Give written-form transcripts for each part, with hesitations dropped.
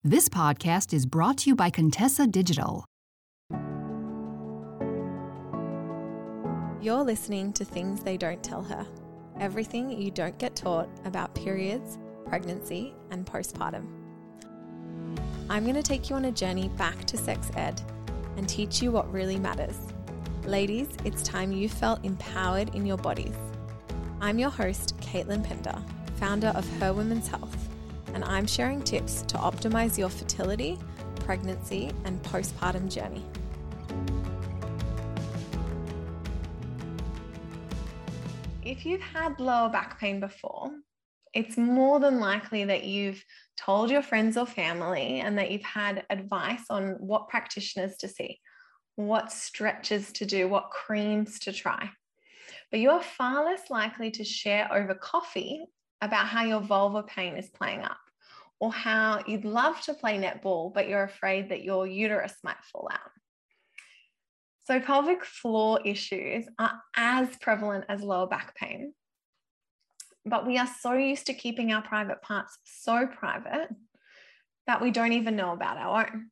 This podcast is brought to you by Contessa Digital. You're listening to Things They Don't Tell Her. Everything you don't get taught about periods, pregnancy, and postpartum. I'm going to take you on a journey back to sex ed and teach you what really matters. Ladies, it's time you felt empowered in your bodies. I'm your host, Caitlin Pender, founder of Her Women's Health, and I'm sharing tips to optimize your fertility, pregnancy, and postpartum journey. If you've had lower back pain before, it's more than likely that you've told your friends or family and that you've had advice on what practitioners to see, what stretches to do, what creams to try. But you are far less likely to share over coffee about how your vulvar pain is playing up, or how you'd love to play netball, but you're afraid that your uterus might fall out. So pelvic floor issues are as prevalent as lower back pain, but we are so used to keeping our private parts so private that we don't even know about our own.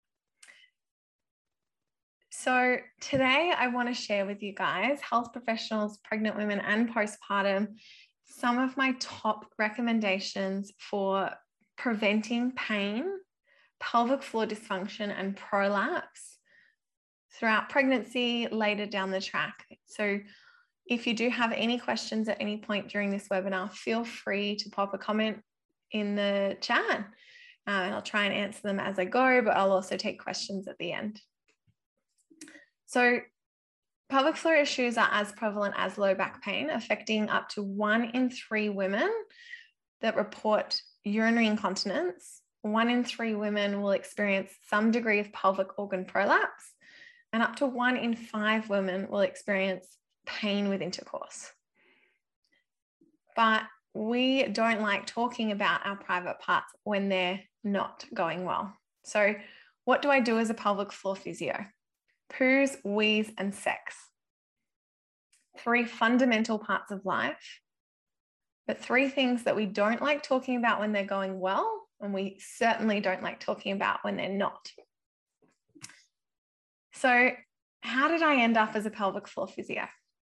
So today I want to share with you guys, health professionals, pregnant women, and postpartum, some of my top recommendations for preventing pain, pelvic floor dysfunction, and prolapse throughout pregnancy, later down the track. So if you do have any questions at any point during this webinar, feel free to pop a comment in the chat, and I'll try and answer them as I go, but I'll also take questions at the end. So pelvic floor issues are as prevalent as low back pain, affecting up to 1 in 3 women that report urinary incontinence. 1 in 3 women will experience some degree of pelvic organ prolapse, and up to 1 in 5 women will experience pain with intercourse. But we don't like talking about our private parts when they're not going well. So what do I do as a pelvic floor physio? Poos, wheeze, and sex. 3 fundamental parts of life, but 3 things that we don't like talking about when they're going well, and we certainly don't like talking about when they're not. So how did I end up as a pelvic floor physio?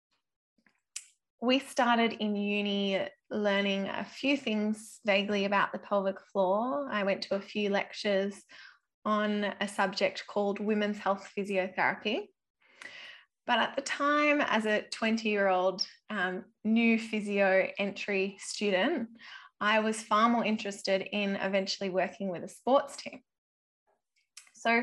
We started in uni learning a few things vaguely about the pelvic floor. I went to a few lectures on a subject called women's health physiotherapy. But at the time, as a 20-year-old new physio entry student, I was far more interested in eventually working with a sports team. So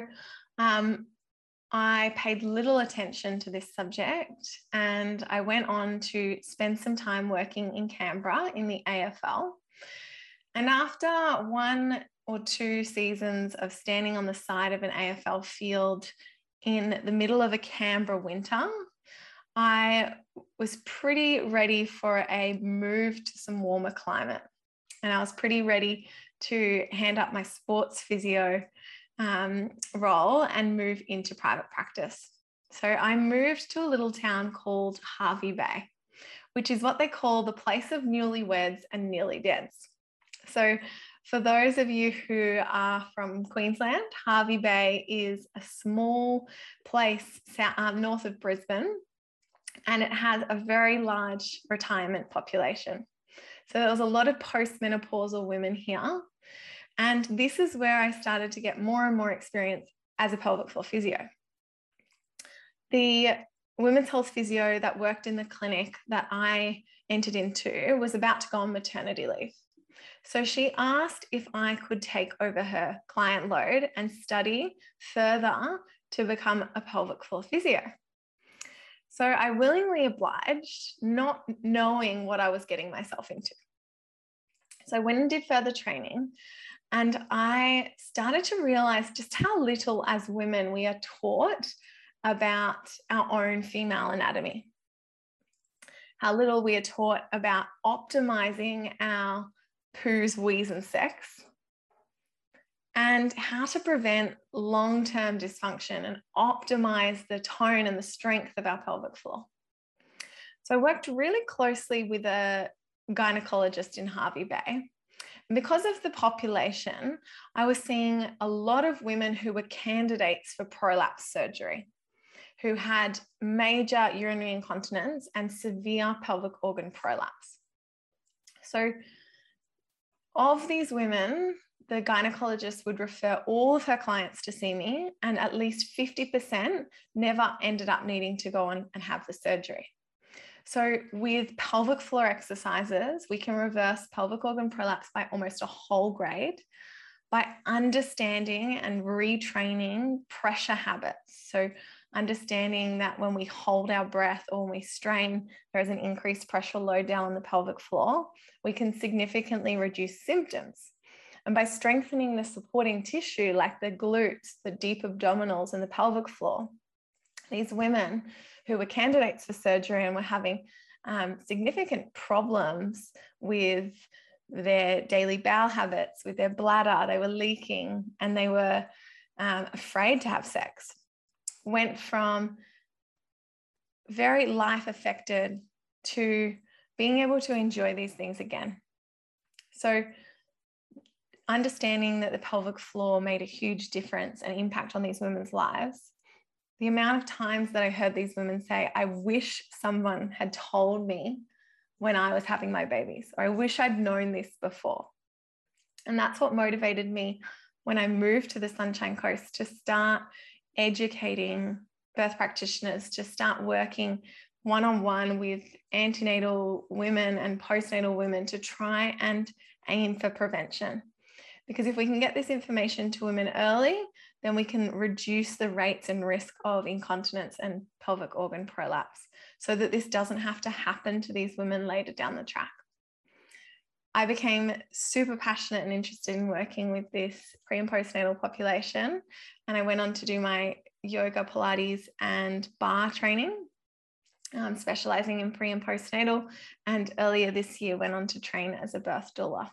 I paid little attention to this subject, and I went on to spend some time working in Canberra in the AFL. And after 1 or 2 seasons of standing on the side of an AFL field in the middle of a Canberra winter, I was pretty ready for a move to some warmer climate. And I was pretty ready to hand up my sports physio role and move into private practice. So I moved to a little town called Hervey Bay, which is what they call the place of newlyweds and nearly deads. So for those of you who are from Queensland, Hervey Bay is a small place north of Brisbane, and it has a very large retirement population. So there was a lot of postmenopausal women here. And this is where I started to get more and more experience as a pelvic floor physio. The women's health physio that worked in the clinic that I entered into was about to go on maternity leave. So she asked if I could take over her client load and study further to become a pelvic floor physio. So I willingly obliged, not knowing what I was getting myself into. So I went and did further training, and I started to realize just how little as women we are taught about our own female anatomy, how little we are taught about optimizing our poos, wheeze, and sex, and how to prevent long-term dysfunction and optimize the tone and the strength of our pelvic floor. So I worked really closely with a gynecologist in Hervey Bay, And because of the population, I was seeing a lot of women who were candidates for prolapse surgery, who had major urinary incontinence and severe pelvic organ prolapse. So of these women, the gynecologist would refer all of her clients to see me, and at least 50% never ended up needing to go on and have the surgery. So with pelvic floor exercises, we can reverse pelvic organ prolapse by almost a whole grade by understanding and retraining pressure habits. So understanding that when we hold our breath or when we strain, there is an increased pressure load down on the pelvic floor, we can significantly reduce symptoms. And by strengthening the supporting tissue like the glutes, the deep abdominals, and the pelvic floor, these women who were candidates for surgery and were having significant problems with their daily bowel habits, with their bladder, they were leaking, and they were afraid to have sex, went from very life affected to being able to enjoy these things again. So understanding that the pelvic floor made a huge difference and impact on these women's lives, the amount of times that I heard these women say, I wish someone had told me when I was having my babies, or I wish I'd known this before. And that's what motivated me when I moved to the Sunshine Coast to start educating birth practitioners, to start working one-on-one with antenatal women and postnatal women to try and aim for prevention. Because if we can get this information to women early, then we can reduce the rates and risk of incontinence and pelvic organ prolapse so that this doesn't have to happen to these women later down the track. I became super passionate and interested in working with this pre and postnatal population, and I went on to do my yoga, Pilates, and barre training, specializing in pre and postnatal, and earlier this year went on to train as a birth doula.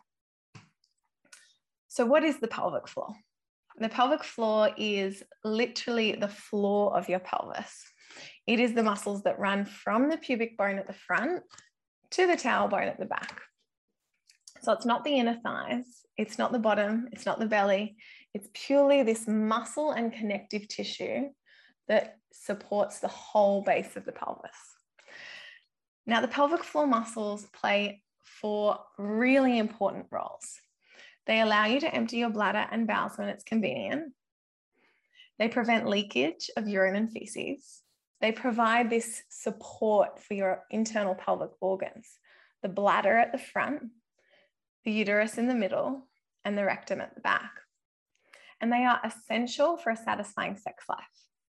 So what is the pelvic floor? The pelvic floor is literally the floor of your pelvis. It is the muscles that run from the pubic bone at the front to the tailbone at the back. So it's not the inner thighs, it's not the bottom, it's not the belly. It's purely this muscle and connective tissue that supports the whole base of the pelvis. Now, the pelvic floor muscles play 4 really important roles. They allow you to empty your bladder and bowels when it's convenient. They prevent leakage of urine and feces. They provide this support for your internal pelvic organs, the bladder at the front, the uterus in the middle, and the rectum at the back. And they are essential for a satisfying sex life.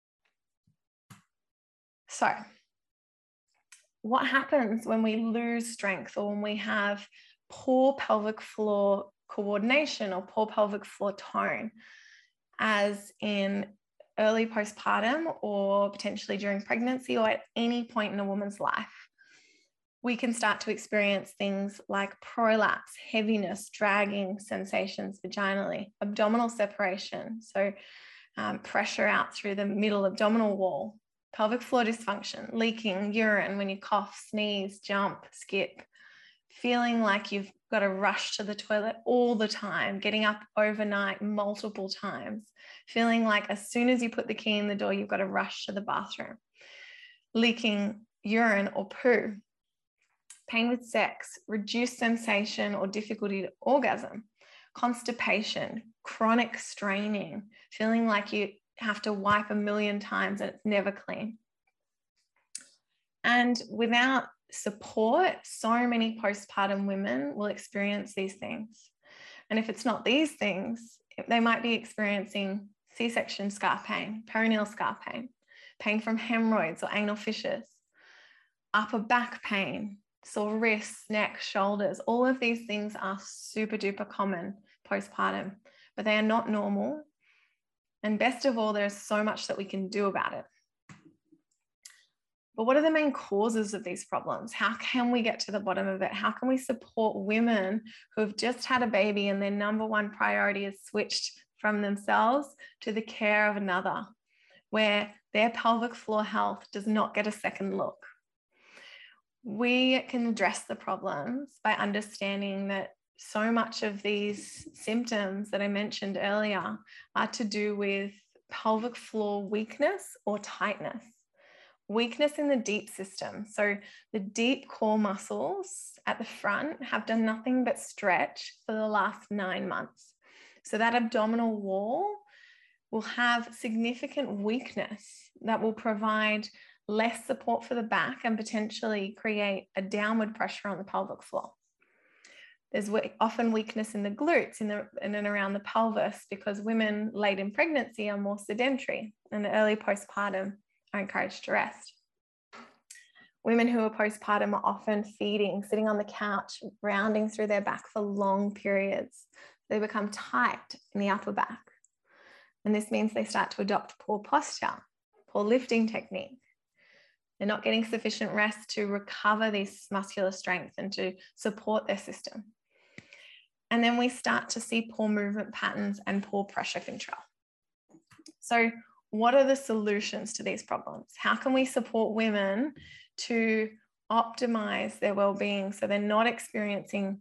So, what happens when we lose strength or when we have poor pelvic floor coordination or poor pelvic floor tone, as in early postpartum or potentially during pregnancy or at any point in a woman's life? We can start to experience things like prolapse, heaviness, dragging sensations vaginally, abdominal separation, so pressure out through the middle abdominal wall, pelvic floor dysfunction, leaking urine when you cough, sneeze, jump, skip, feeling like you've got to rush to the toilet all the time, getting up overnight multiple times, feeling like as soon as you put the key in the door, you've got to rush to the bathroom, leaking urine or poo, pain with sex, reduced sensation or difficulty to orgasm, constipation, chronic straining, feeling like you have to wipe 1,000,000 times and it's never clean. And without support, so many postpartum women will experience these things. And if it's not these things, they might be experiencing C-section scar pain, perineal scar pain, pain from hemorrhoids or anal fissures, upper back pain, sore wrists, neck, shoulders. All of these things are super duper common postpartum, but they are not normal. And best of all, there's so much that we can do about it. But what are the main causes of these problems? How can we get to the bottom of it? How can we support women who have just had a baby and their number one priority is switched from themselves to the care of another, where their pelvic floor health does not get a second look? We can address the problems by understanding that so much of these symptoms that I mentioned earlier are to do with pelvic floor weakness or tightness. Weakness in the deep system. So the deep core muscles at the front have done nothing but stretch for the last 9 months. So that abdominal wall will have significant weakness that will provide less support for the back and potentially create a downward pressure on the pelvic floor. There's often weakness in the glutes in and around the pelvis because women late in pregnancy are more sedentary and early postpartum are encouraged to rest. Women who are postpartum are often feeding, sitting on the couch, rounding through their back for long periods. They become tight in the upper back. And this means they start to adopt poor posture, poor lifting technique. They're not getting sufficient rest to recover this muscular strength and to support their system. And then we start to see poor movement patterns and poor pressure control. So what are the solutions to these problems? How can we support women to optimize their well-being so they're not experiencing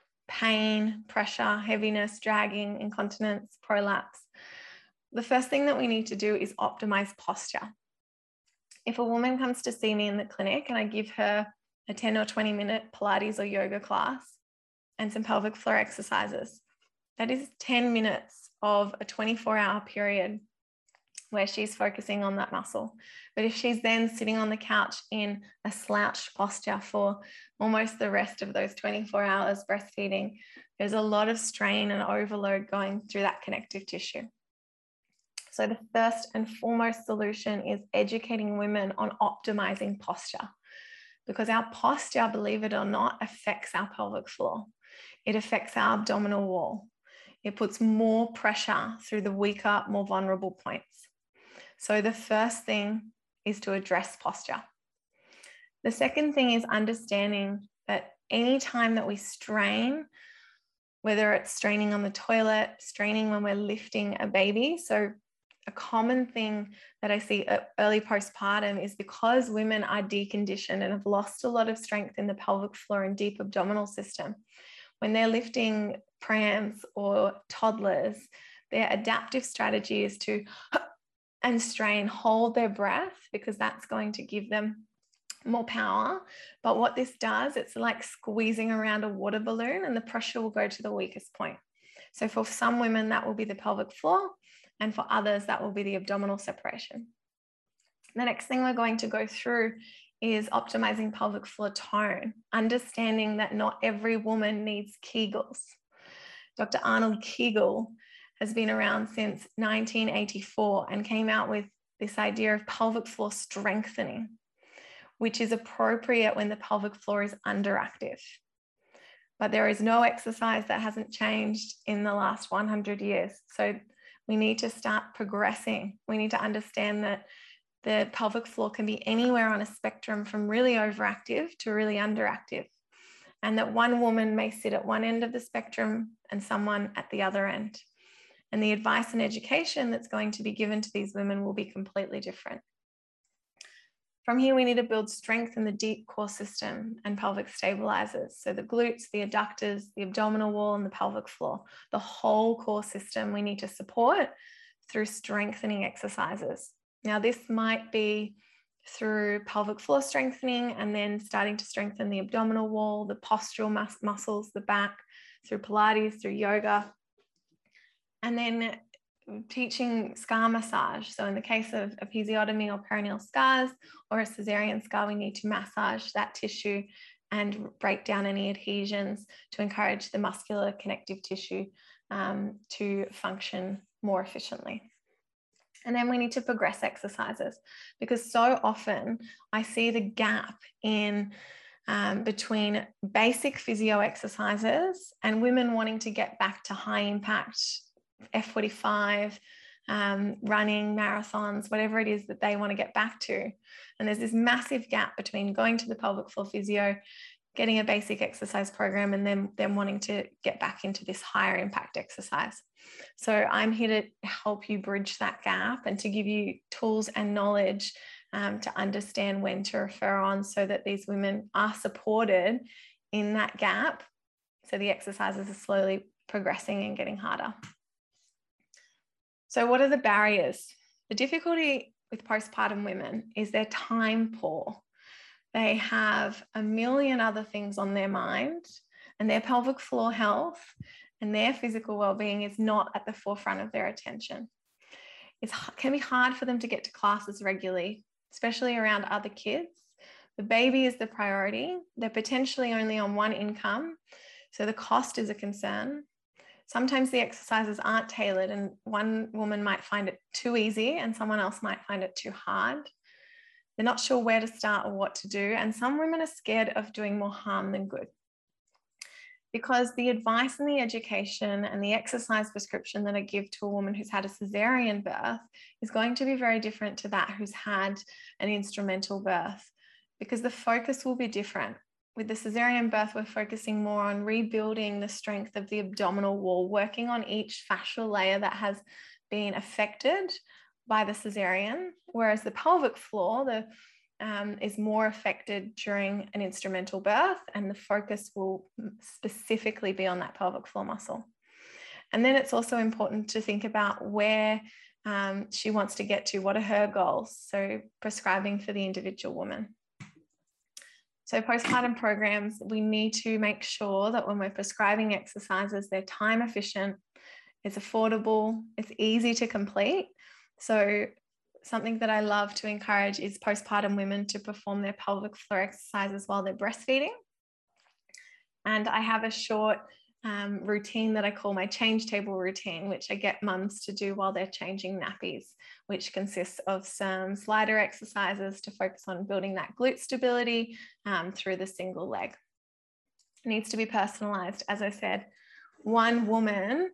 pain, pressure, heaviness, dragging, incontinence, prolapse? The first thing that we need to do is optimize posture. If a woman comes to see me in the clinic and I give her a 10 or 20 minute Pilates or yoga class and some pelvic floor exercises, that is 10 minutes of a 24-hour period where she's focusing on that muscle. But if she's then sitting on the couch in a slouched posture for almost the rest of those 24 hours breastfeeding, there's a lot of strain and overload going through that connective tissue. So the first and foremost solution is educating women on optimizing posture, because our posture, believe it or not, affects our pelvic floor. It affects our abdominal wall. It puts more pressure through the weaker, more vulnerable points. So the first thing is to address posture. The second thing is understanding that any time that we strain, whether it's straining on the toilet, straining when we're lifting a baby. So a common thing that I see early postpartum is because women are deconditioned and have lost a lot of strength in the pelvic floor and deep abdominal system. When they're lifting prams or toddlers, their adaptive strategy is to and strain, hold their breath, because that's going to give them more power. But what this does, it's like squeezing around a water balloon and the pressure will go to the weakest point. So for some women, that will be the pelvic floor, and for others, that will be the abdominal separation. The next thing we're going to go through is optimizing pelvic floor tone, understanding that not every woman needs Kegels. Dr. Arnold Kegel has been around since 1984 and came out with this idea of pelvic floor strengthening, which is appropriate when the pelvic floor is underactive. But there is no exercise that hasn't changed in the last 100 years. So we need to start progressing. We need to understand that the pelvic floor can be anywhere on a spectrum from really overactive to really underactive. And that one woman may sit at one end of the spectrum and someone at the other end. And the advice and education that's going to be given to these women will be completely different. From here, we need to build strength in the deep core system and pelvic stabilizers. So the glutes, the adductors, the abdominal wall, and the pelvic floor. The whole core system we need to support through strengthening exercises. Now, this might be through pelvic floor strengthening and then starting to strengthen the abdominal wall, the postural muscles, the back, through Pilates, through yoga. And then teaching scar massage. So in the case of episiotomy or perineal scars or a cesarean scar, we need to massage that tissue and break down any adhesions to encourage the muscular connective tissue to function more efficiently. And then we need to progress exercises, because so often I see the gap in between basic physio exercises and women wanting to get back to high impact F45, running, marathons, whatever it is that they want to get back to. And there's this massive gap between going to the pelvic floor physio, getting a basic exercise program, and then them wanting to get back into this higher impact exercise. So I'm here to help you bridge that gap and to give you tools and knowledge to understand when to refer on, so that these women are supported in that gap So the exercises are slowly progressing and getting harder. So what are the barriers? The difficulty with postpartum women is they're time poor. They have a million other things on their mind, and their pelvic floor health and their physical well-being is not at the forefront of their attention. It can be hard for them to get to classes regularly, especially around other kids. The baby is the priority. They're potentially only on one income, so the cost is a concern. Sometimes the exercises aren't tailored, and one woman might find it too easy and someone else might find it too hard. They're not sure where to start or what to do, and some women are scared of doing more harm than good. Because the advice and the education and the exercise prescription that I give to a woman who's had a cesarean birth is going to be very different to that who's had an instrumental birth, because the focus will be different. With the cesarean birth, we're focusing more on rebuilding the strength of the abdominal wall, working on each fascial layer that has been affected by the cesarean, whereas the pelvic floor is more affected during an instrumental birth, and the focus will specifically be on that pelvic floor muscle. And then it's also important to think about where she wants to get to, what are her goals, so prescribing for the individual woman. So postpartum programs, we need to make sure that when we're prescribing exercises, they're time efficient, it's affordable, it's easy to complete. So something that I love to encourage is postpartum women to perform their pelvic floor exercises while they're breastfeeding. And I have a short routine that I call my change table routine, which I get mums to do while they're changing nappies, which consists of some slider exercises to focus on building that glute stability through the single leg. It needs to be personalized. As I said, one woman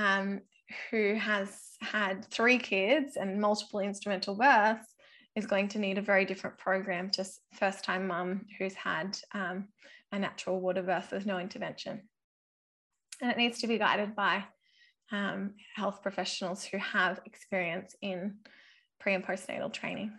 who has had 3 kids and multiple instrumental births is going to need a very different program to first-time mum who's had a natural water birth with no intervention. And it needs to be guided by health professionals who have experience in pre and postnatal training.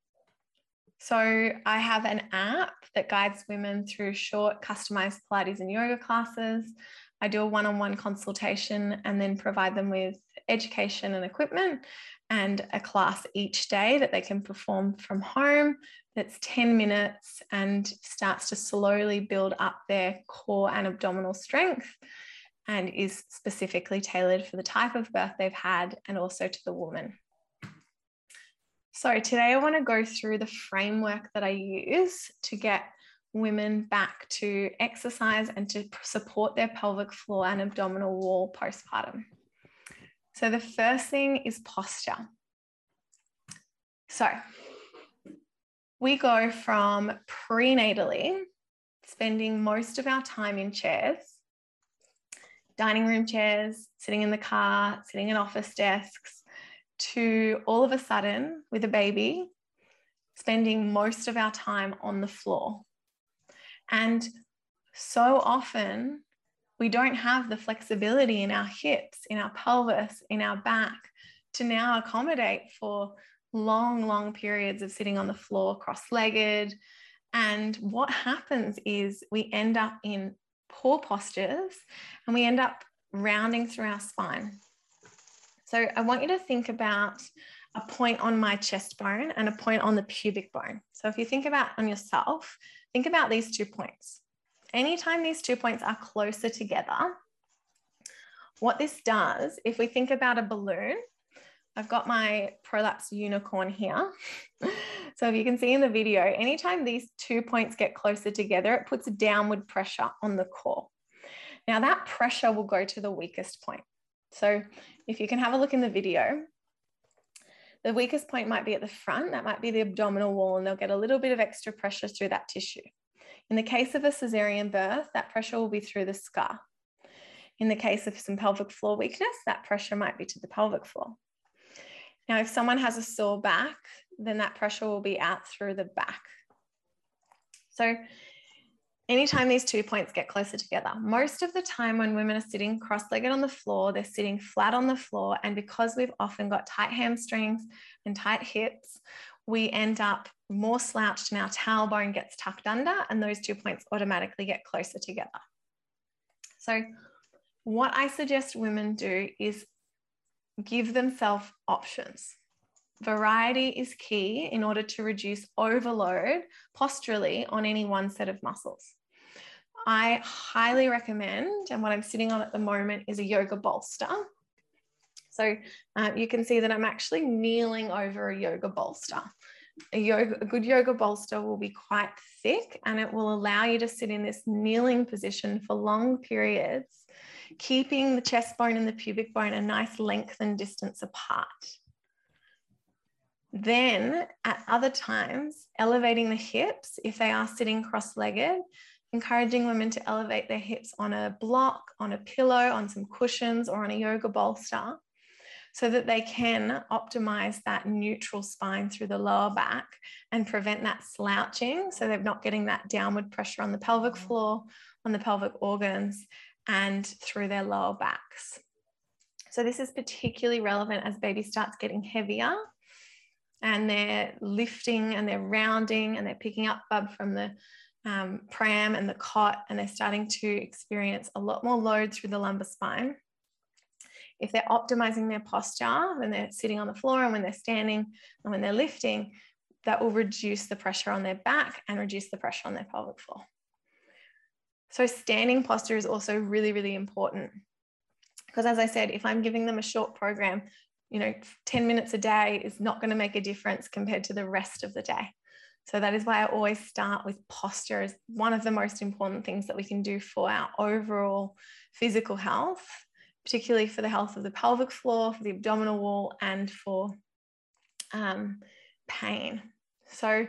So I have an app that guides women through short customized Pilates and yoga classes. I do a one-on-one consultation and then provide them with education and equipment and a class each day that they can perform from home that's 10 minutes and starts to slowly build up their core and abdominal strength, and is specifically tailored for the type of birth they've had and also to the woman. So today I want to go through the framework that I use to get women back to exercise and to support their pelvic floor and abdominal wall postpartum. So the first thing is posture. So we go from prenatally spending most of our time in chairs, dining room chairs, sitting in the car, sitting at office desks, to all of a sudden with a baby, spending most of our time on the floor. And so often we don't have the flexibility in our hips, in our pelvis, in our back to now accommodate for long periods of sitting on the floor cross-legged. And what happens is we end up in poor postures and we end up rounding through our spine. So I want you to think about a point on my chest bone and a point on the pubic bone. So if you think about on yourself, think about these 2 points. Anytime these 2 points are closer together, what this does, if we think about a balloon, I've got my Prolapse Unicorn here. So if you can see in the video, anytime these 2 points get closer together, it puts a downward pressure on the core. Now that pressure will go to the weakest point. So if you can have a look in the video, the weakest point might be at the front, that might be the abdominal wall, and they'll get a little bit of extra pressure through that tissue. In the case of a cesarean birth, that pressure will be through the scar. In the case of some pelvic floor weakness, that pressure might be to the pelvic floor. Now, if someone has a sore back, then that pressure will be out through the back. So anytime these 2 points get closer together, most of the time when women are sitting cross-legged on the floor, they're sitting flat on the floor. And because we've often got tight hamstrings and tight hips, we end up more slouched and our tailbone gets tucked under, and those 2 points automatically get closer together. So what I suggest women do is give themselves options. Variety is key in order to reduce overload posturally on any one set of muscles. I highly recommend, and what I'm sitting on at the moment is a yoga bolster. So you can see that I'm actually kneeling over a yoga bolster. A good yoga bolster will be quite thick, and it will allow you to sit in this kneeling position for long periods, keeping the chest bone and the pubic bone a nice length and distance apart. Then at other times, elevating the hips if they are sitting cross-legged, encouraging women to elevate their hips on a block, on a pillow, on some cushions, or on a yoga bolster, so that they can optimize that neutral spine through the lower back and prevent that slouching, so they're not getting that downward pressure on the pelvic floor, on the pelvic organs, and through their lower backs. So this is particularly relevant as baby starts getting heavier and they're lifting and they're rounding and they're picking up bub from the pram and the cot, and they're starting to experience a lot more load through the lumbar spine. If they're optimizing their posture when they're sitting on the floor and when they're standing and when they're lifting, that will reduce the pressure on their back and reduce the pressure on their pelvic floor. So standing posture is also really, really important, because as I said, if I'm giving them a short program, 10 minutes a day is not going to make a difference compared to the rest of the day. So that is why I always start with posture as one of the most important things that we can do for our overall physical health, particularly for the health of the pelvic floor, for the abdominal wall, and for pain. So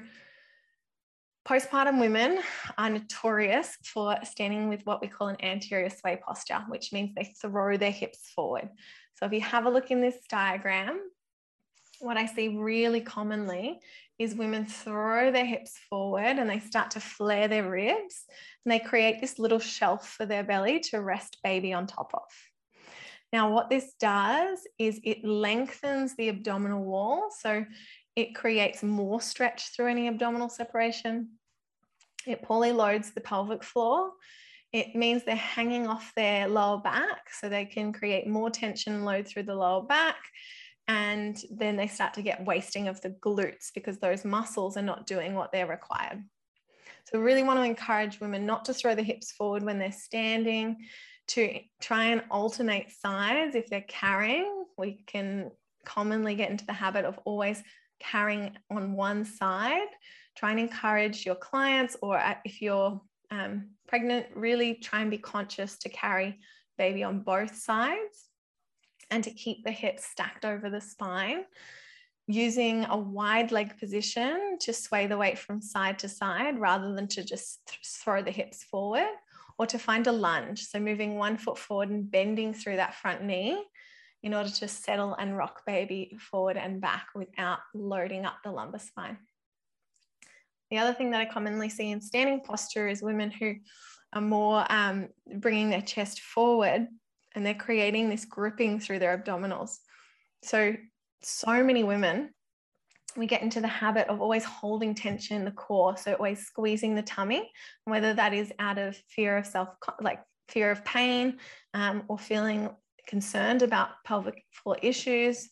postpartum women are notorious for standing with what we call an anterior sway posture, which means they throw their hips forward. So if you have a look in this diagram, what I see really commonly is women throw their hips forward and they start to flare their ribs, and they create this little shelf for their belly to rest baby on top of. Now, what this does is it lengthens the abdominal wall. So it creates more stretch through any abdominal separation. It poorly loads the pelvic floor. It means they're hanging off their lower back, so they can create more tension and load through the lower back. And then they start to get wasting of the glutes because those muscles are not doing what they're required. So we really want to encourage women not to throw the hips forward when they're standing, to try and alternate sides. If they're carrying, we can commonly get into the habit of always carrying on one side. Try and encourage your clients, or if you're pregnant, really try and be conscious to carry baby on both sides and to keep the hips stacked over the spine, using a wide leg position to sway the weight from side to side rather than to just throw the hips forward, or to find a lunge. So moving one foot forward and bending through that front knee in order to settle and rock baby forward and back without loading up the lumbar spine. The other thing that I commonly see in standing posture is women who are more bringing their chest forward, and they're creating this gripping through their abdominals. So many women, we get into the habit of always holding tension in the core, so always squeezing the tummy, whether that is out of fear of pain, or feeling concerned about pelvic floor issues,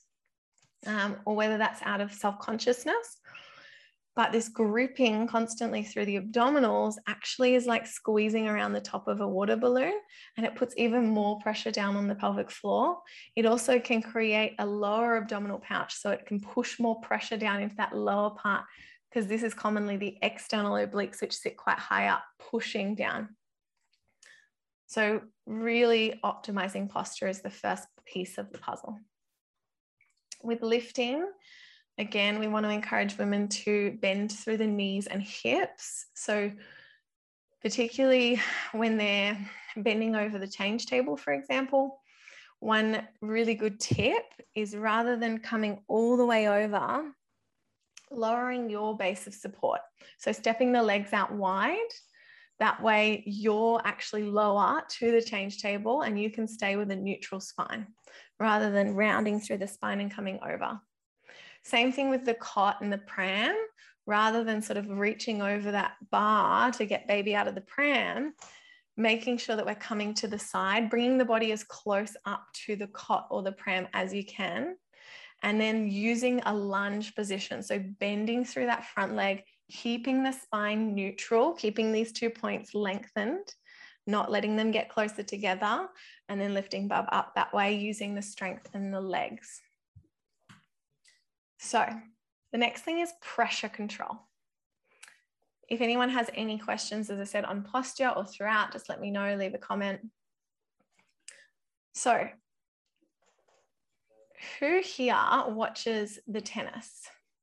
or whether that's out of self-consciousness. But this gripping constantly through the abdominals actually is like squeezing around the top of a water balloon, and it puts even more pressure down on the pelvic floor. It also can create a lower abdominal pouch, so it can push more pressure down into that lower part, because this is commonly the external obliques, which sit quite high up, pushing down. So really optimizing posture is the first piece of the puzzle. With lifting, again, we want to encourage women to bend through the knees and hips. So particularly when they're bending over the change table, for example, one really good tip is, rather than coming all the way over, lowering your base of support. So stepping the legs out wide. That way you're actually lower to the change table and you can stay with a neutral spine rather than rounding through the spine and coming over. Same thing with the cot and the pram. Rather than sort of reaching over that bar to get baby out of the pram, making sure that we're coming to the side, bringing the body as close up to the cot or the pram as you can, and then using a lunge position. So bending through that front leg, keeping the spine neutral, keeping these 2 points lengthened, not letting them get closer together, and then lifting bub up that way using the strength in the legs. So the next thing is pressure control. If anyone has any questions, as I said, on posture or throughout, just let me know, leave a comment. So who here watches the tennis?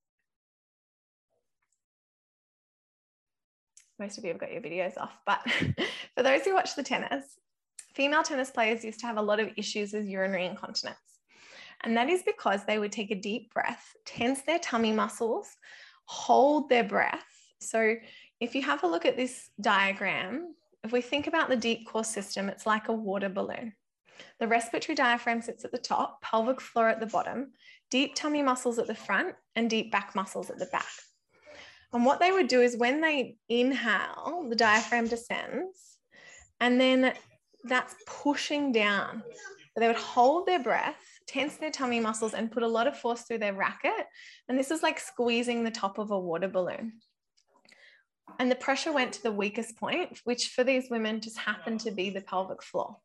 Most of you have got your videos off, but for those who watch the tennis, female tennis players used to have a lot of issues with urinary incontinence. And that is because they would take a deep breath, tense their tummy muscles, hold their breath. So if you have a look at this diagram, if we think about the deep core system, it's like a water balloon. The respiratory diaphragm sits at the top, pelvic floor at the bottom, deep tummy muscles at the front, and deep back muscles at the back. And what they would do is when they inhale, the diaphragm descends, and then that's pushing down. So they would hold their breath, tense their tummy muscles, and put a lot of force through their racket. And this is like squeezing the top of a water balloon. And the pressure went to the weakest point, which for these women just happened to be the pelvic floor.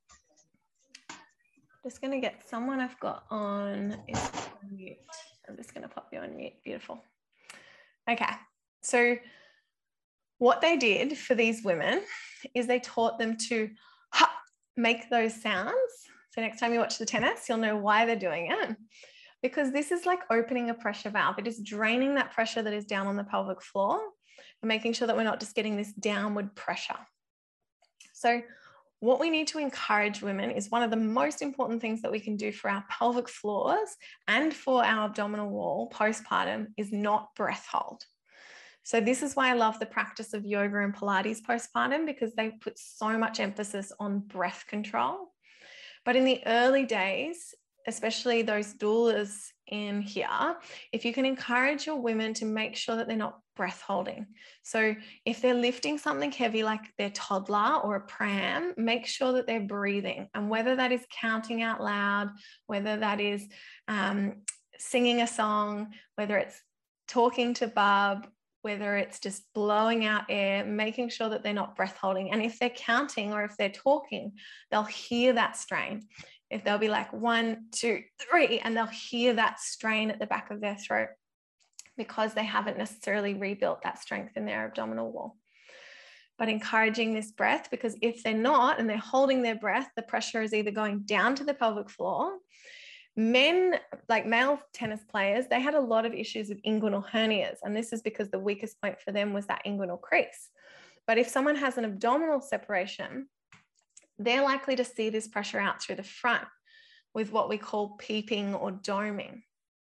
Just going to get someone I've got on is on mute. I'm just going to pop you on mute. Beautiful. Okay. So what they did for these women is they taught them to make those sounds. So next time you watch the tennis, you'll know why they're doing it. Because this is like opening a pressure valve. It is draining that pressure that is down on the pelvic floor and making sure that we're not just getting this downward pressure. So what we need to encourage women is one of the most important things that we can do for our pelvic floors and for our abdominal wall postpartum is not breath hold. So this is why I love the practice of yoga and Pilates postpartum, because they put so much emphasis on breath control. But in the early days, especially those doulas in here, if you can encourage your women to make sure that they're not breath holding. So if they're lifting something heavy like their toddler or a pram, make sure that they're breathing. And whether that is counting out loud, whether that is singing a song, whether it's talking to bub, whether it's just blowing out air, making sure that they're not breath holding. And if they're counting or if they're talking, they'll hear that strain. If they'll be like 1, 2, 3, and they'll hear that strain at the back of their throat because they haven't necessarily rebuilt that strength in their abdominal wall. But encouraging this breath, because if they're not and they're holding their breath, the pressure is either going down to the pelvic floor. Men, like male tennis players, they had a lot of issues with inguinal hernias. And this is because the weakest point for them was that inguinal crease. But if someone has an abdominal separation, they're likely to see this pressure out through the front with what we call peeping or doming.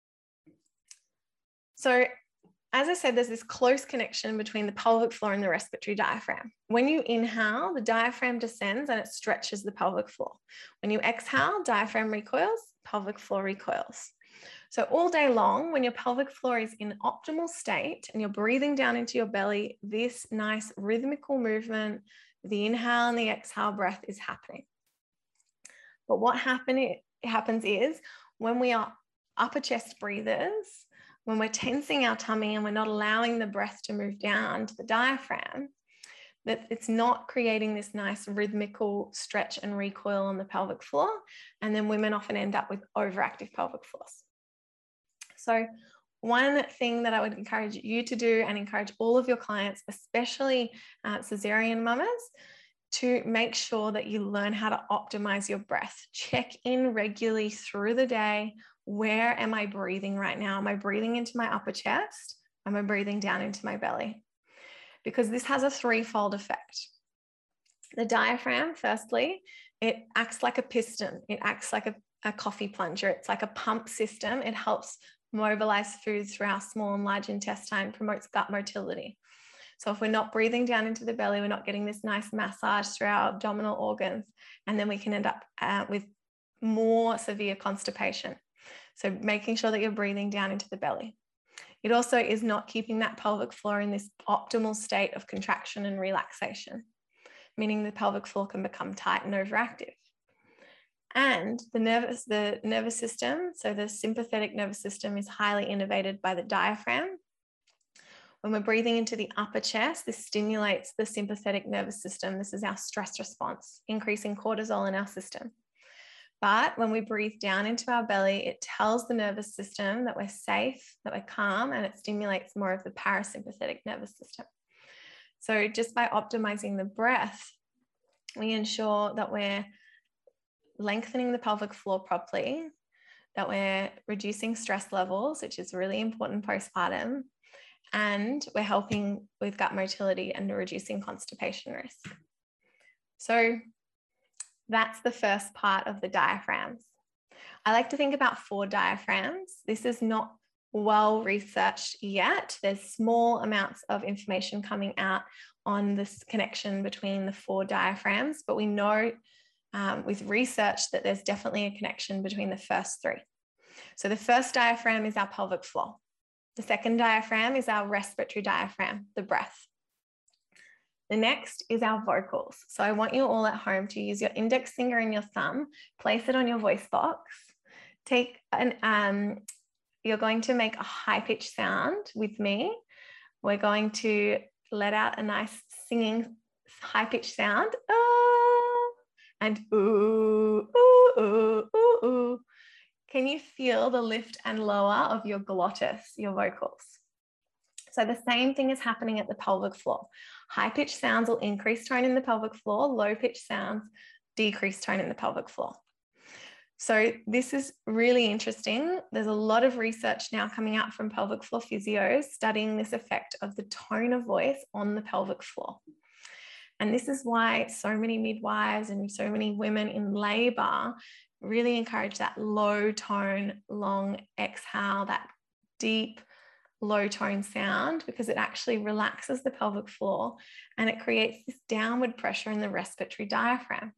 So as I said, there's this close connection between the pelvic floor and the respiratory diaphragm. When you inhale, the diaphragm descends and it stretches the pelvic floor. When you exhale, diaphragm recoils, pelvic floor recoils. So all day long, when your pelvic floor is in optimal state and you're breathing down into your belly, this nice rhythmical movement, the inhale and the exhale breath is happening. But what happens is when we are upper chest breathers, when we're tensing our tummy and we're not allowing the breath to move down to the diaphragm, that it's not creating this nice rhythmical stretch and recoil on the pelvic floor. And then women often end up with overactive pelvic floors. So one thing that I would encourage you to do and encourage all of your clients, especially cesarean mamas, to make sure that you learn how to optimize your breath. Check in regularly through the day. Where am I breathing right now? Am I breathing into my upper chest? Am I breathing down into my belly? Because this has a threefold effect. The diaphragm, firstly, it acts like a piston. It acts like a coffee plunger. It's like a pump system. It helps mobilize food through our small and large intestine, promotes gut motility. So if we're not breathing down into the belly, we're not getting this nice massage through our abdominal organs, and then we can end up with more severe constipation. So making sure that you're breathing down into the belly. It also is not keeping that pelvic floor in this optimal state of contraction and relaxation. meaning the pelvic floor can become tight and overactive. And the nervous system, so the sympathetic nervous system, is highly innervated by the diaphragm. When we're breathing into the upper chest, this stimulates the sympathetic nervous system. This is our stress response, increasing cortisol in our system. But when we breathe down into our belly, it tells the nervous system that we're safe, that we're calm, and it stimulates more of the parasympathetic nervous system. So just by optimizing the breath, we ensure that we're lengthening the pelvic floor properly, that we're reducing stress levels, which is really important postpartum, and we're helping with gut motility and reducing constipation risk. So that's the first part of the diaphragms. I like to think about 4 diaphragms. This is not well researched yet. There's small amounts of information coming out on this connection between the 4 diaphragms, but we know with research that there's definitely a connection between the first 3. So the first diaphragm is our pelvic floor. The second diaphragm is our respiratory diaphragm, the breath. The next is our vocals. So I want you all at home to use your index finger and your thumb, place it on your voice box. You're going to make a high-pitched sound with me. We're going to let out a nice singing high-pitched sound. And ooh, ooh, ooh, ooh, ooh. Can you feel the lift and lower of your glottis, your vocals? So the same thing is happening at the pelvic floor. High-pitched sounds will increase tone in the pelvic floor. Low-pitched sounds decrease tone in the pelvic floor. So this is really interesting. There's a lot of research now coming out from pelvic floor physios studying this effect of the tone of voice on the pelvic floor. And this is why so many midwives and so many women in labor really encourage that low tone, long exhale, that deep low tone sound, because it actually relaxes the pelvic floor and it creates this downward pressure in the respiratory diaphragm.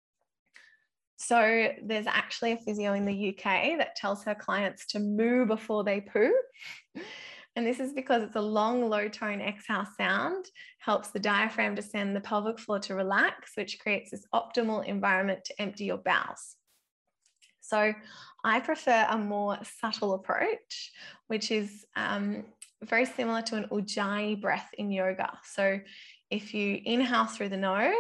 So there's actually a physio in the UK that tells her clients to moo before they poo. And this is because it's a long, low tone exhale sound, helps the diaphragm descend, the pelvic floor to relax, which creates this optimal environment to empty your bowels. So I prefer a more subtle approach, which is very similar to an Ujjayi breath in yoga. So if you inhale through the nose,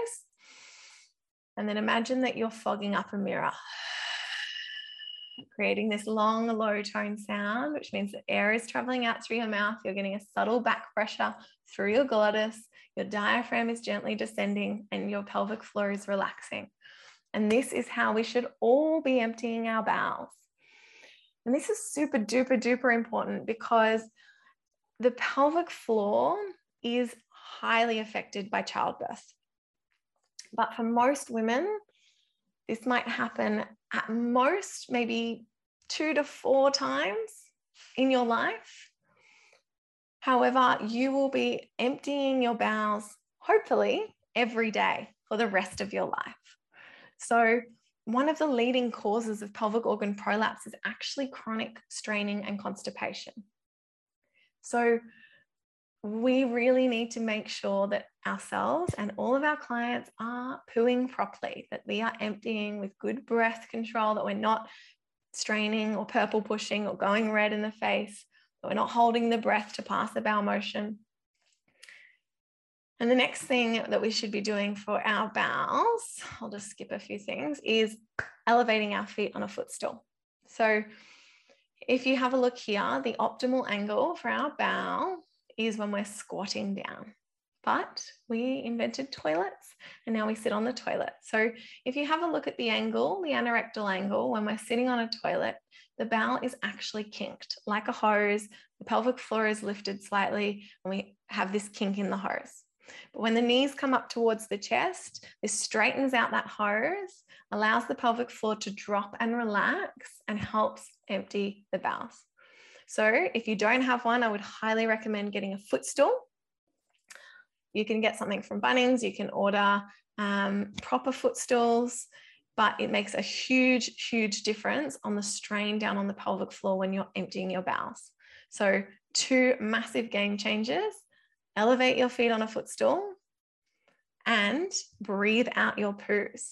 and then imagine that you're fogging up a mirror, creating this long, low tone sound, which means the air is traveling out through your mouth. You're getting a subtle back pressure through your glottis. Your diaphragm is gently descending and your pelvic floor is relaxing. And this is how we should all be emptying our bowels. And this is super duper duper important because the pelvic floor is highly affected by childbirth. But for most women, this might happen at most maybe 2 to 4 times in your life. However, you will be emptying your bowels, hopefully, every day for the rest of your life. So one of the leading causes of pelvic organ prolapse is actually chronic straining and constipation. So we really need to make sure that ourselves and all of our clients are pooing properly, that we are emptying with good breath control, that we're not straining or purple pushing or going red in the face, that we're not holding the breath to pass the bowel motion. And the next thing that we should be doing for our bowels, I'll just skip a few things, is elevating our feet on a footstool. So if you have a look here, the optimal angle for our bowel is when we're squatting down. But we invented toilets and now we sit on the toilet. So if you have a look at the angle, the anorectal angle, when we're sitting on a toilet, the bowel is actually kinked like a hose. The pelvic floor is lifted slightly and we have this kink in the hose. But when the knees come up towards the chest, this straightens out that hose, allows the pelvic floor to drop and relax and helps empty the bowels. So if you don't have one, I would highly recommend getting a footstool. You can get something from Bunnings, you can order proper footstools, but it makes a huge, huge difference on the strain down on the pelvic floor when you're emptying your bowels. So 2 massive game changers: elevate your feet on a footstool and breathe out your poos.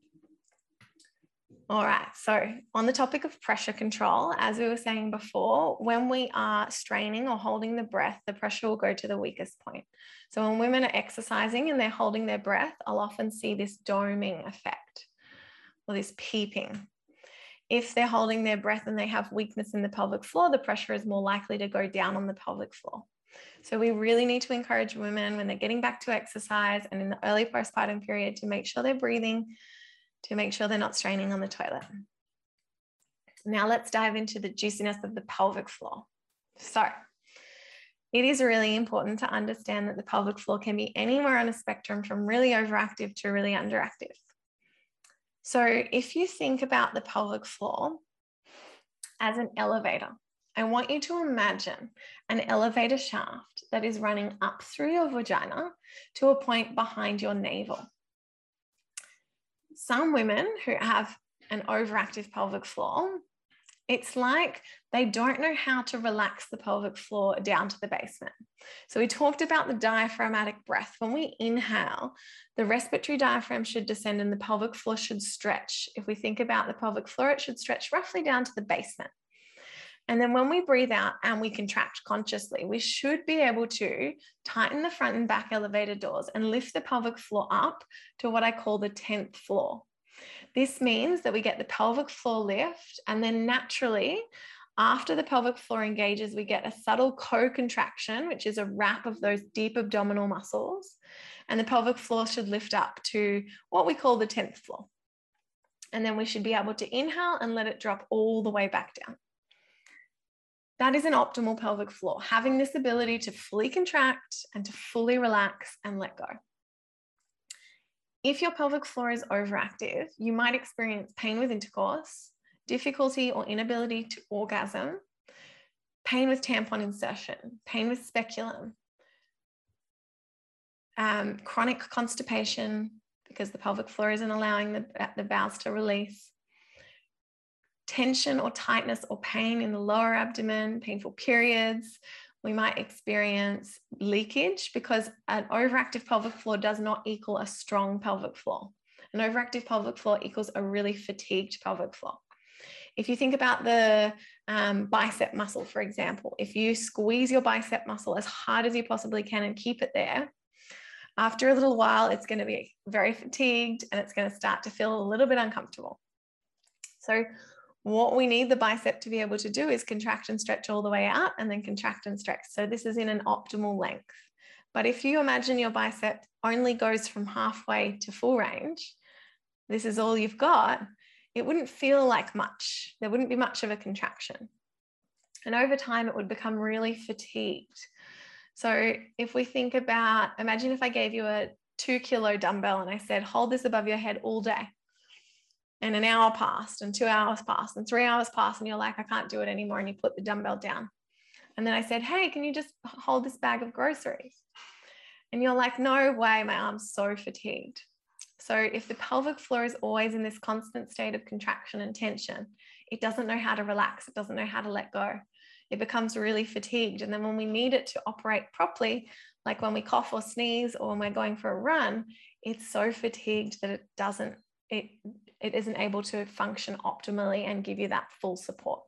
All right, so on the topic of pressure control, as we were saying before, when we are straining or holding the breath, the pressure will go to the weakest point. So when women are exercising and they're holding their breath, I'll often see this doming effect or this peeping. If they're holding their breath and they have weakness in the pelvic floor, the pressure is more likely to go down on the pelvic floor. So we really need to encourage women when they're getting back to exercise and in the early postpartum period to make sure they're breathing, to make sure they're not straining on the toilet. Now let's dive into the juiciness of the pelvic floor. So it is really important to understand that the pelvic floor can be anywhere on a spectrum from really overactive to really underactive. So if you think about the pelvic floor as an elevator, I want you to imagine an elevator shaft that is running up through your vagina to a point behind your navel. Some women who have an overactive pelvic floor, it's like they don't know how to relax the pelvic floor down to the basement. So we talked about the diaphragmatic breath. When we inhale, the respiratory diaphragm should descend and the pelvic floor should stretch. If we think about the pelvic floor, it should stretch roughly down to the basement. And then when we breathe out and we contract consciously, we should be able to tighten the front and back elevator doors and lift the pelvic floor up to what I call the 10th floor. This means that we get the pelvic floor lift, and then naturally, after the pelvic floor engages, we get a subtle co-contraction, which is a wrap of those deep abdominal muscles, and the pelvic floor should lift up to what we call the 10th floor. And then we should be able to inhale and let it drop all the way back down. That is an optimal pelvic floor, having this ability to fully contract and to fully relax and let go. If your pelvic floor is overactive, you might experience pain with intercourse, difficulty or inability to orgasm, pain with tampon insertion, pain with speculum, chronic constipation because the pelvic floor isn't allowing the bowels to release, tension or tightness or pain in the lower abdomen, painful periods. We might experience leakage because an overactive pelvic floor does not equal a strong pelvic floor. An overactive pelvic floor equals a really fatigued pelvic floor. If you think about the bicep muscle, for example, if you squeeze your bicep muscle as hard as you possibly can and keep it there, after a little while, it's going to be very fatigued and it's going to start to feel a little bit uncomfortable. So what we need the bicep to be able to do is contract and stretch all the way out and then contract and stretch. So this is in an optimal length. But if you imagine your bicep only goes from halfway to full range, this is all you've got, it wouldn't feel like much. There wouldn't be much of a contraction. And over time, it would become really fatigued. So if we think about, imagine if I gave you a 2-kilo dumbbell and I said, hold this above your head all day. And an hour passed and 2 hours passed and 3 hours passed and you're like, I can't do it anymore. And you put the dumbbell down. And then I said, hey, can you just hold this bag of groceries? And you're like, no way, my arm's so fatigued. So if the pelvic floor is always in this constant state of contraction and tension, it doesn't know how to relax. It doesn't know how to let go. It becomes really fatigued. And then when we need it to operate properly, like when we cough or sneeze or when we're going for a run, it's so fatigued that it isn't able to function optimally and give you that full support.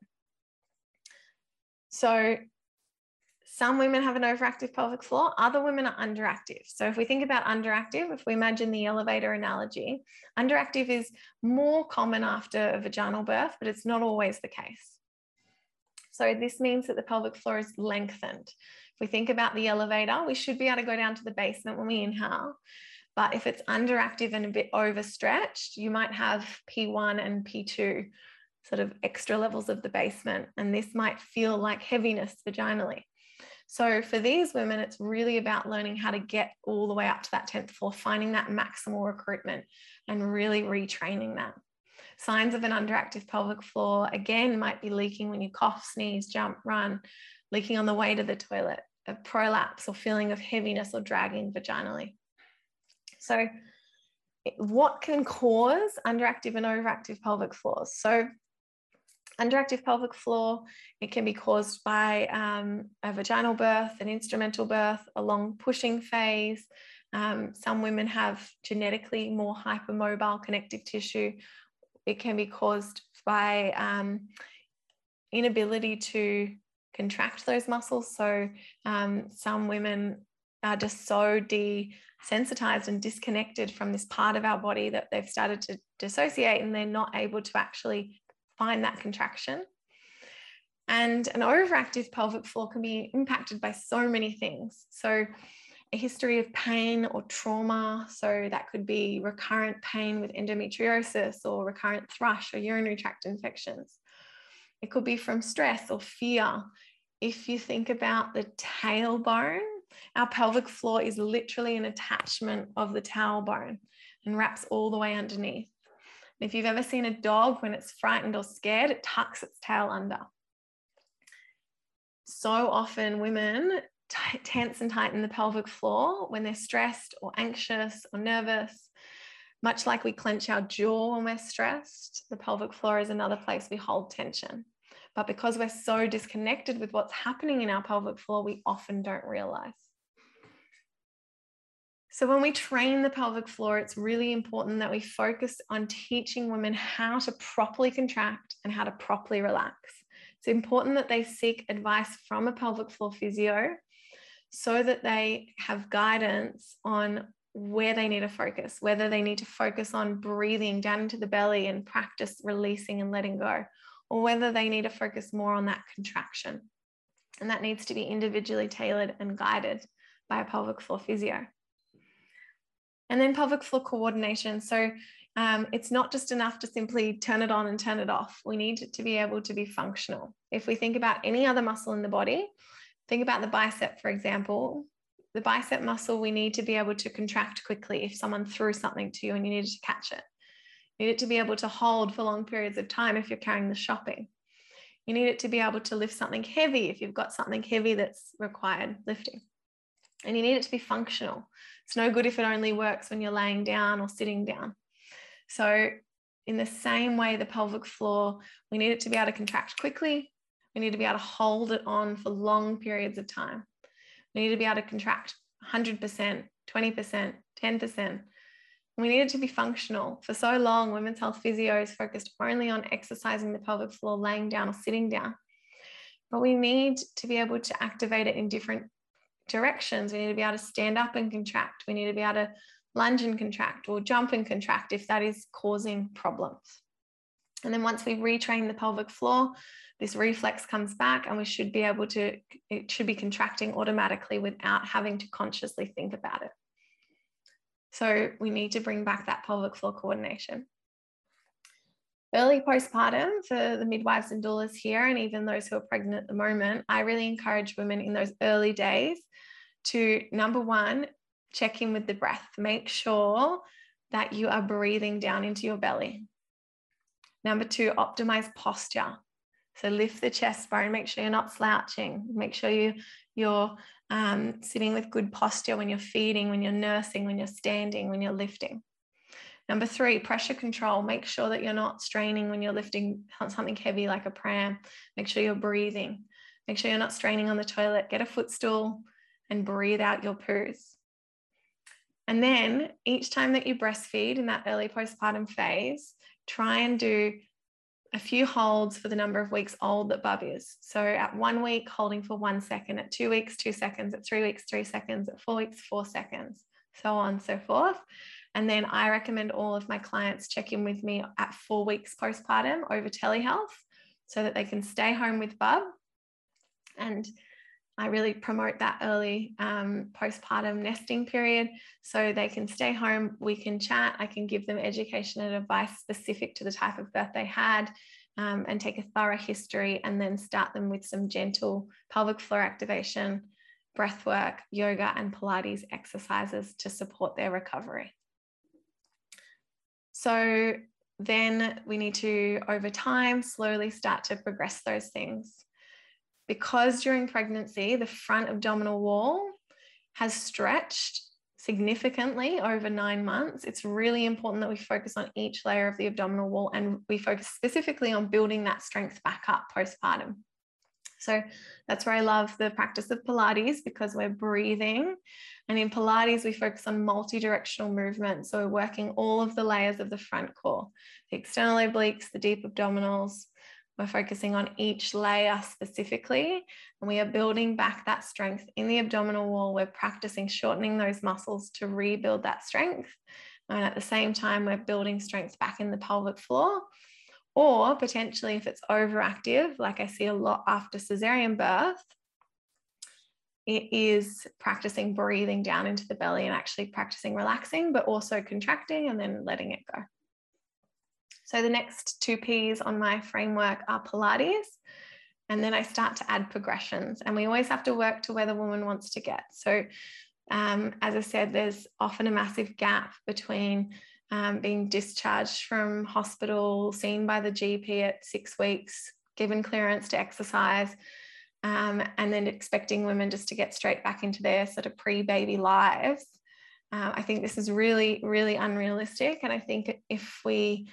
So some women have an overactive pelvic floor, other women are underactive. So if we think about underactive, if we imagine the elevator analogy, underactive is more common after a vaginal birth, but it's not always the case. So this means that the pelvic floor is lengthened. If we think about the elevator, we should be able to go down to the basement when we inhale. But if it's underactive and a bit overstretched, you might have P1 and P2 sort of extra levels of the basement. And this might feel like heaviness vaginally. So for these women, it's really about learning how to get all the way up to that 10th floor, finding that maximal recruitment and really retraining that. Signs of an underactive pelvic floor, again, might be leaking when you cough, sneeze, jump, run, leaking on the way to the toilet, a prolapse or feeling of heaviness or dragging vaginally. So what can cause underactive and overactive pelvic floors? So underactive pelvic floor, it can be caused by a vaginal birth, an instrumental birth, a long pushing phase, Some women have genetically more hypermobile connective tissue. It can be caused by inability to contract those muscles. So some women are just so desensitized and disconnected from this part of our body that they've started to dissociate, and they're not able to actually find that contraction. And an overactive pelvic floor can be impacted by so many things. So a history of pain or trauma. So that could be recurrent pain with endometriosis or recurrent thrush or urinary tract infections. It could be from stress or fear. If you think about the tailbone, our pelvic floor is literally an attachment of the tailbone and wraps all the way underneath. And if you've ever seen a dog, when it's frightened or scared, it tucks its tail under. So often women tense and tighten the pelvic floor when they're stressed or anxious or nervous. Much like we clench our jaw when we're stressed, the pelvic floor is another place we hold tension. But because we're so disconnected with what's happening in our pelvic floor, we often don't realize. So when we train the pelvic floor, it's really important that we focus on teaching women how to properly contract and how to properly relax. It's important that they seek advice from a pelvic floor physio so that they have guidance on where they need to focus, whether they need to focus on breathing down into the belly and practice releasing and letting go, or whether they need to focus more on that contraction. And that needs to be individually tailored and guided by a pelvic floor physio. And then pelvic floor coordination. So it's not just enough to simply turn it on and turn it off. We need it to be able to be functional. If we think about any other muscle in the body, think about the bicep, for example. The bicep muscle, we need to be able to contract quickly if someone threw something to you and you needed to catch it. You need it to be able to hold for long periods of time if you're carrying the shopping. You need it to be able to lift something heavy if you've got something heavy that's required lifting. And you need it to be functional. It's no good if it only works when you're laying down or sitting down. So in the same way, the pelvic floor, we need it to be able to contract quickly. We need to be able to hold it on for long periods of time. We need to be able to contract 100%, 20%, 10%. We need it to be functional. For so long, women's health physios focused only on exercising the pelvic floor, laying down or sitting down. But we need to be able to activate it in different directions. We need to be able to stand up and contract. We need to be able to lunge and contract or jump and contract if that is causing problems. And then once we retrain the pelvic floor, this reflex comes back and we should be able to, it should be contracting automatically without having to consciously think about it. So we need to bring back that pelvic floor coordination. Early postpartum, for the midwives and doulas here, and even those who are pregnant at the moment, I really encourage women in those early days to, number one, check in with the breath. Make sure that you are breathing down into your belly. Number two, optimize posture. So lift the chest bone, make sure you're not slouching. Make sure you're sitting with good posture when you're feeding, when you're nursing, when you're standing, when you're lifting. Number three, pressure control. Make sure that you're not straining when you're lifting something heavy like a pram. Make sure you're breathing. Make sure you're not straining on the toilet. Get a footstool and breathe out your poos. And then each time that you breastfeed in that early postpartum phase, try and do a few holds for the number of weeks old that Bub is. So at 1 week, holding for 1 second, at 2 weeks, 2 seconds, at 3 weeks, 3 seconds, at 4 weeks, 4 seconds, so on and so forth. And then I recommend all of my clients check in with me at 4 weeks postpartum over telehealth so that they can stay home with Bub. And I really promote that early postpartum nesting period so they can stay home, we can chat, I can give them education and advice specific to the type of birth they had and take a thorough history and then start them with some gentle pelvic floor activation, breath work, yoga and Pilates exercises to support their recovery. So then we need to, over time, slowly start to progress those things. Because during pregnancy, the front abdominal wall has stretched significantly over 9 months, it's really important that we focus on each layer of the abdominal wall and we focus specifically on building that strength back up postpartum. So that's where I love the practice of Pilates, because we're breathing. And in Pilates, we focus on multi-directional movement. So we're working all of the layers of the front core, the external obliques, the deep abdominals. We're focusing on each layer specifically, and we are building back that strength in the abdominal wall. We're practicing shortening those muscles to rebuild that strength. And at the same time, we're building strength back in the pelvic floor. Or potentially, if it's overactive, like I see a lot after cesarean birth, it is practicing breathing down into the belly and actually practicing relaxing, but also contracting and then letting it go. So the next 2 Ps on my framework are Pilates, and then I start to add progressions, and we always have to work to where the woman wants to get. So as I said, there's often a massive gap between being discharged from hospital, seen by the GP at 6 weeks, given clearance to exercise, and then expecting women just to get straight back into their sort of pre-baby lives. I think this is really, really unrealistic. And I think if we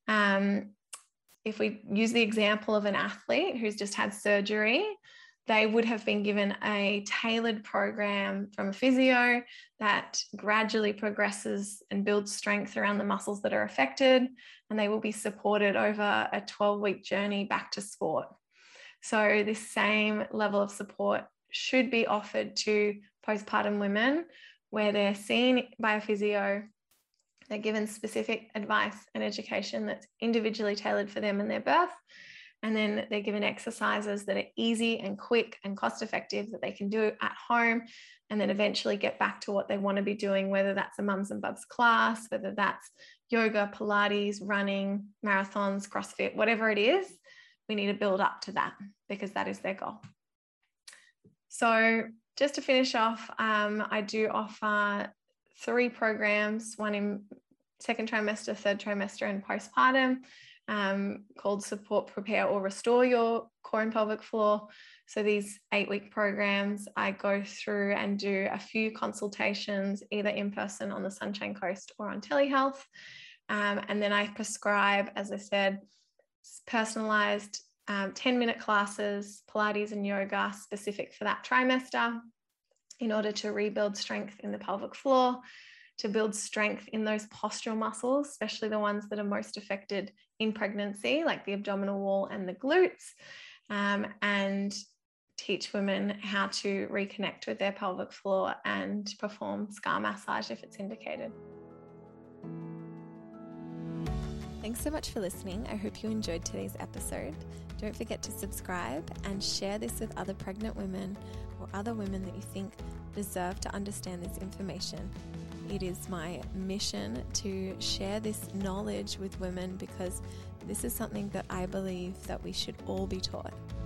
use the example of an athlete who's just had surgery, they would have been given a tailored program from a physio that gradually progresses and builds strength around the muscles that are affected, and they will be supported over a 12-week journey back to sport. So this same level of support should be offered to postpartum women, where they're seen by a physio, they're given specific advice and education that's individually tailored for them and their birth. And then they're given exercises that are easy and quick and cost effective that they can do at home, and then eventually get back to what they want to be doing, whether that's a Mums and Bubs class, whether that's yoga, Pilates, running, marathons, CrossFit, whatever it is, we need to build up to that because that is their goal. So just to finish off, I do offer 3 programs, one in second trimester, third trimester, and postpartum, called Support, Prepare, or Restore Your Core and Pelvic Floor. So these 8-week programs, I go through and do a few consultations, either in person on the Sunshine Coast or on telehealth. And then I prescribe, as I said, personalized 10-minute classes, Pilates and yoga specific for that trimester, in order to rebuild strength in the pelvic floor, to build strength in those postural muscles, especially the ones that are most affected in pregnancy, like the abdominal wall and the glutes, and teach women how to reconnect with their pelvic floor and perform scar massage if it's indicated. Thanks so much for listening. I hope you enjoyed today's episode. Don't forget to subscribe and share this with other pregnant women or other women that you think deserve to understand this information. It is my mission to share this knowledge with women because this is something that I believe that we should all be taught.